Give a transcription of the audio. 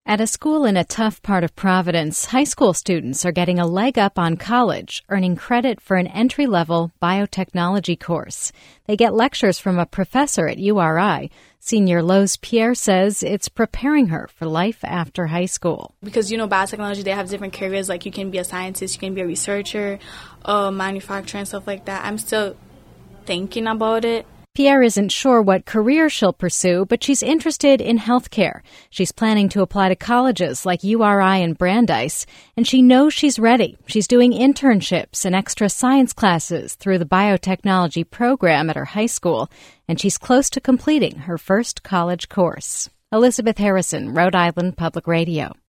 At a school in a tough part of Providence, high school students are getting a leg up on college, earning credit for an entry-level biotechnology course. They get lectures from a professor at URI. Senior Lowe's Pierre says it's preparing her for life after high school. Because, biotechnology, they have different careers. Like, you can be a scientist, you can be a researcher, manufacturer, and stuff like that. I'm still thinking about it. Pierre isn't sure what career she'll pursue, but she's interested in healthcare. She's planning to apply to colleges like URI and Brandeis, and she knows she's ready. She's doing internships and extra science classes through the biotechnology program at her high school, and she's close to completing her first college course. Elizabeth Harrison, Rhode Island Public Radio.